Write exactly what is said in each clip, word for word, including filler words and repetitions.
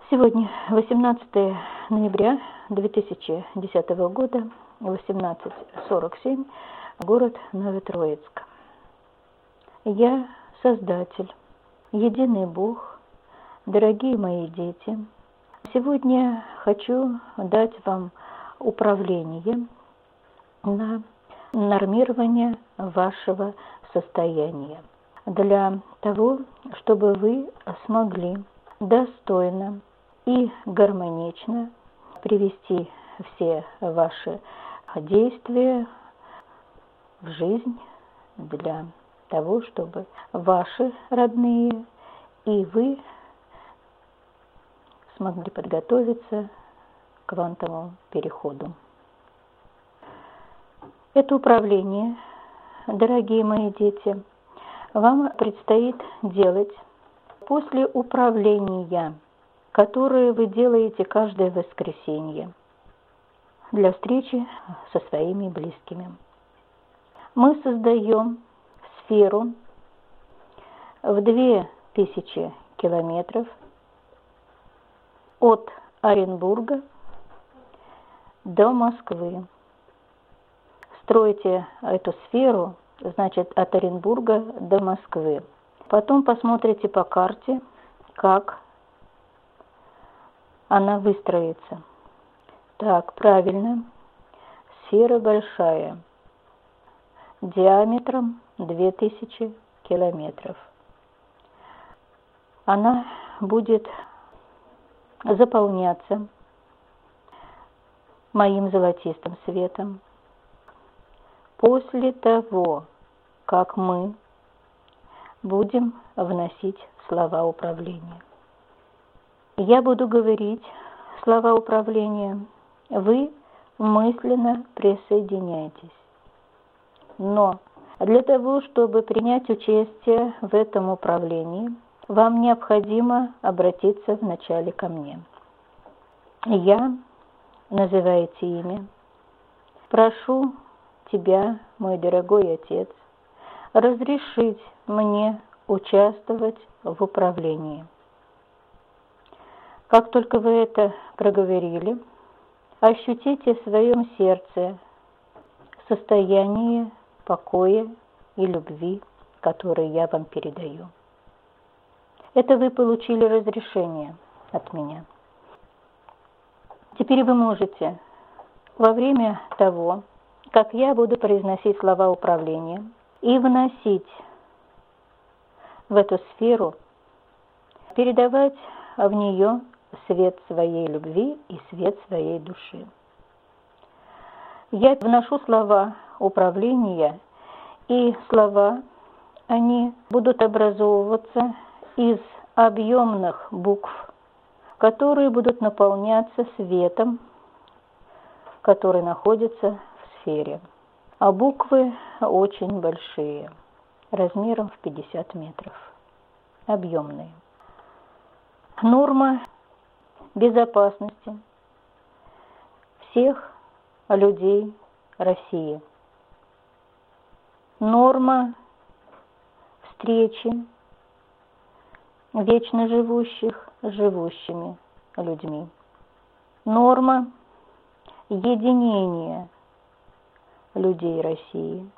Сегодня восемнадцатое ноября две тысячи десятого года, восемнадцать сорок семь, город Новотроицк. Я Создатель, единый Бог, дорогие мои дети. Сегодня хочу дать вам управление на нормирование вашего состояния, для того, чтобы вы смогли достойно и гармонично привести все ваши действия в жизнь, для того, чтобы ваши родные и вы смогли подготовиться к квантовому переходу. Это управление, дорогие мои дети, вам предстоит делать после управления, которые вы делаете каждое воскресенье для встречи со своими близкими. Мы создаем сферу в две тысячи километров от Оренбурга до Москвы. Стройте эту сферу, значит, от Оренбурга до Москвы. Потом посмотрите по карте, как она выстроится. Так, правильно. Сфера большая, диаметром две тысячи километров. Она будет заполняться моим золотистым светом после того, как мы будем вносить слова управления. Я буду говорить слова управления, вы мысленно присоединяйтесь. Но для того, чтобы принять участие в этом управлении, вам необходимо обратиться вначале ко мне. Я, называете имя, прошу тебя, мой дорогой Отец, разрешить мне участвовать в управлении. Как только вы это проговорили, ощутите в своем сердце состояние покоя и любви, которое я вам передаю. Это вы получили разрешение от меня. Теперь вы можете во время того, как я буду произносить слова управления, и вносить в эту сферу, передавать в нее свет своей любви и свет своей души. Я вношу слова управления, и слова, они будут образовываться из объемных букв, которые будут наполняться светом, который находится в сфере. А буквы очень большие, размером в пятьдесят метров, объемные. Норма безопасности всех людей России. Норма встречи вечно живущих с живущими людьми. Норма единения людей России.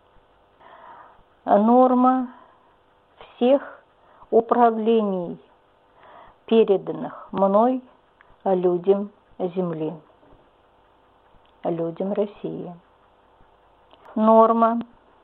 Норма всех управлений, переданных мной людям Земли, людям России. Норма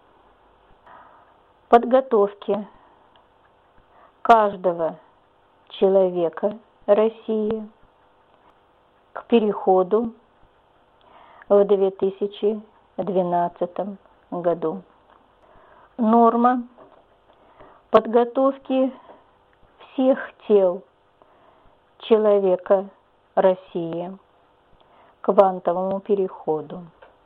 подготовки каждого человека России к переходу в две тысячи двенадцатом году. Норма подготовки всех тел человека России к квантовому переходу.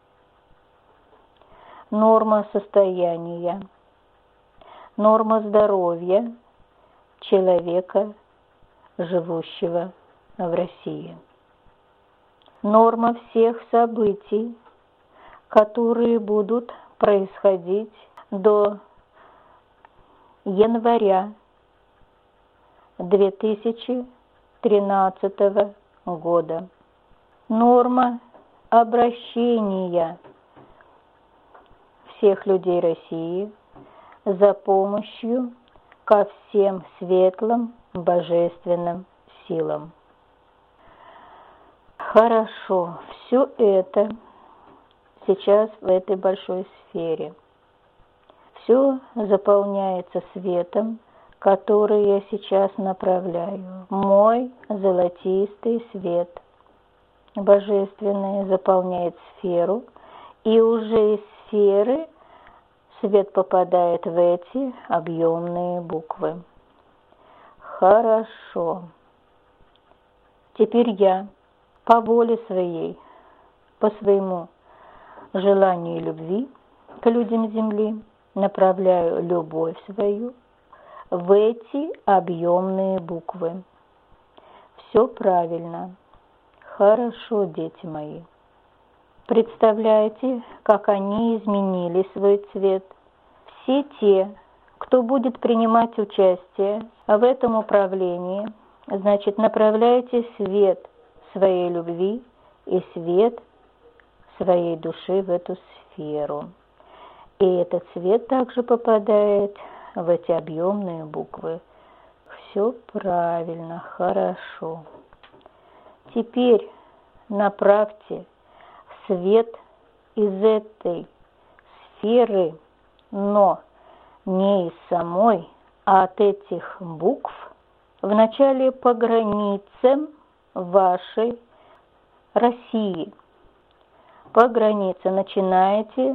Норма состояния, норма здоровья человека, живущего в России. Норма всех событий, которые будут происходить до января две тысячи тринадцатого года. Норма обращения всех людей России за помощью ко всем светлым божественным силам. Хорошо, все это сейчас в этой большой сфере. Все заполняется светом, который я сейчас направляю. Мой золотистый свет божественный заполняет сферу, и уже из сферы свет попадает в эти объемные буквы. Хорошо. Теперь я по воле своей, по своему желанию и любви к людям Земли направляю любовь свою в эти объемные буквы. Все правильно. Хорошо, дети мои. Представляете, как они изменили свой цвет? Все те, кто будет принимать участие в этом управлении, значит, направляйте свет своей любви и свет своей души в эту сферу. И этот свет также попадает в эти объемные буквы. Все правильно, хорошо. Теперь направьте свет из этой сферы, но не из самой, а от этих букв, вначале по границам вашей России. По границе начинаете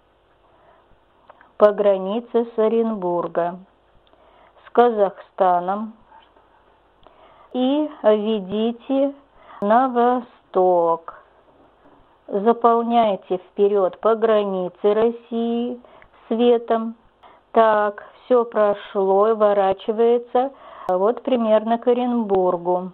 по границе с Оренбурга, с Казахстаном, и ведите на восток. Заполняйте вперед по границе России светом. Так, все прошло и ворачивается вот примерно к Оренбургу.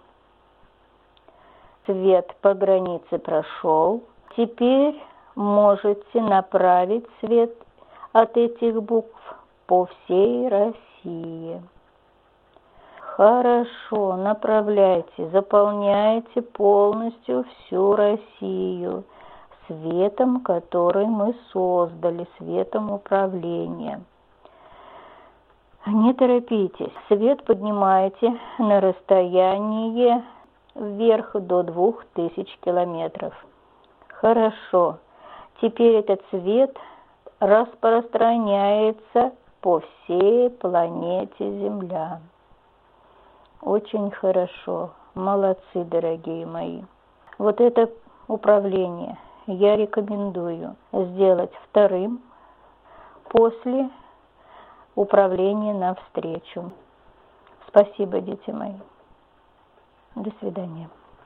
Свет по границе прошел. Теперь можете направить свет от этих букв по всей России. Хорошо, направляйте, заполняйте полностью всю Россию светом, который мы создали, светом управления. Не торопитесь, свет поднимайте на расстояние вверх до двух тысяч километров. Хорошо, теперь этот свет распространяется по всей планете Земля. Очень хорошо, молодцы, дорогие мои. Вот это управление я рекомендую сделать вторым после управления навстречу. Спасибо, дети мои. До свидания.